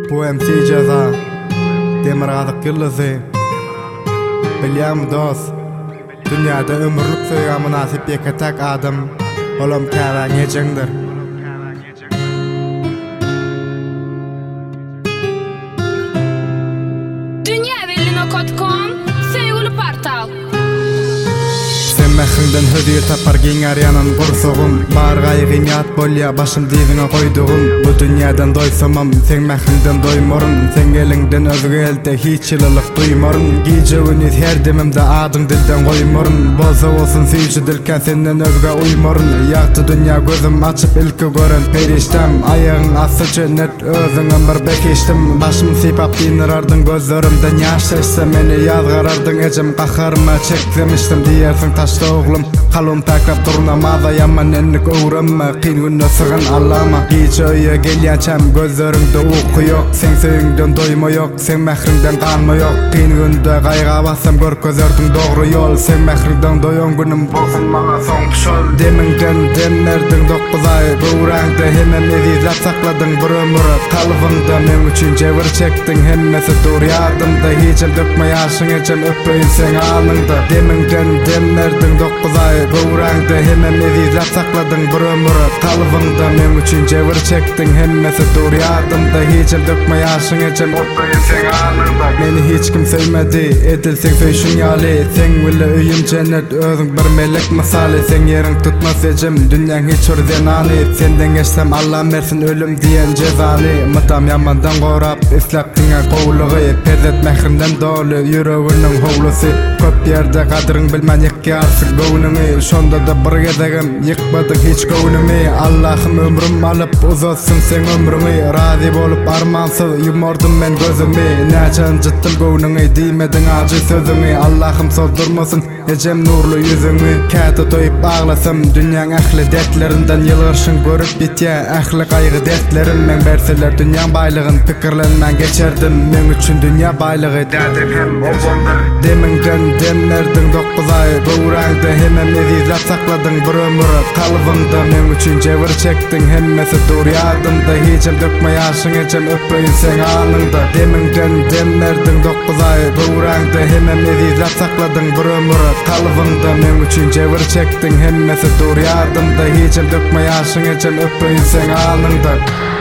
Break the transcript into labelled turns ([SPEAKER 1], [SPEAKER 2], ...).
[SPEAKER 1] Bu MC ceza demir gazyk ýyldyzy bilýärmi dost, dünýäde ömürlük söýge münasip ýeke-tek adam olam käbä geçeňdir.
[SPEAKER 2] Dünýäwelino.com söýgüli portal.
[SPEAKER 1] Sen mährinden hödür tapar giňer ýanan gursugum, bar gaýgy ýat bolýa başym diýdiňe goýdugum. Bu dünýäden doýsamam, sen mährinden doýmaryn, sen geliňden özge elde hiç ýylylyk duýmaryn. Giýjegini her demimde adyň dilden goýmaryn, bolsa bolsun süýçi dilken senden özge uýmaryn. Ýagty dünýä gözüm açyp ilki gören periştem, aýagyň asy net özüňem bir bekeşdim. Başym sypap dinlerardyň gözlerimden ýaşaşsa meni ýazgarardyň ejem gaharma çeklemişdim diýersiň taşda oglum. Kalum takrap turnamada yaman enlik öwremme, qyn günne sygan allama. Giýjeýe gelýäçem gözleriňde uyku ýok, sen söýüňden doýma ýok, sen mährinden galma ýok. Qyn günde gaýga bassam görkezerdiň dogry ýol, sen mährinden doýan günim bolsun maňa soň şol. Demiňden demlerdiň 9 ay böwräňde hemem ezizat sakladyň bir ömür. Kalbyňda men üçin jebir çekdiň, hemmesi dur ýardymda, hiçem dökme ýaşyň ejem öpmeýin sen alnыңda. Demiňden demlerdiň 9 ay böwräňde hemem ezizat sakladyň bir ömür. Kalbyňda men üçin jebir çekdiň, hemmesi dur ýardymda, hiçem dökme ýaşyň ejem öpmeýin sen alnыңda. Meni hiç kim söýmedi, edilseň söýşüň ýaly, sen bile öýüm cennet, özüň bir melek misaly. Sen ýeriň tutmas ejem, dünýäň hiç ordenany, senden geçsem Allah mersin ölüm diýen jezany. Mytam ýamandan gorap, isläpdiňe gowlugy, perzet mährinden doly ýüreginiň howlusy. Köp ýerde gadryň bilmän ýekýärsiň göwnüňi, şonda da bir gezegem ýykmadyk hiç göwnümi. Allahym ömrüm alyp uzatsyň sen ömrüňi, razy bolup armansyz ýumardym men gözümi. Näçen jytdyl göwnüňi, diýmediň ajy sözüňi, Allahym soldurmasyn ejem nurly ýüzüňi. Käte toýup aglasam dünýäň ähli dertlerinden ýylgyşyň görüp bitýär ähli gaýgy dertlerim. Men berseler dünýäň baýlygyn pikirlenmän geçerdim, men üçin dünýä baýlygy dädim hem obamdyr. Demiňden demlerdiň 9 ay böwräňde hemem ezizat sakladyň bir ömür. Kalbyňda men üçin jebir çekdiň, hemmesi dur ýardymda, hiçem dökme ýaşyň ejem öpmeýin sen alnыңda. Demiňden demlerdiň 9 ay böwräňde hemem ezizat sakladyň bir ömür. Kalbyňda men üçin jebir çekdiň, hemmesi dur ýardymda, hiçem dökme ýaşyň ejem öpmeýin sen alnыңda.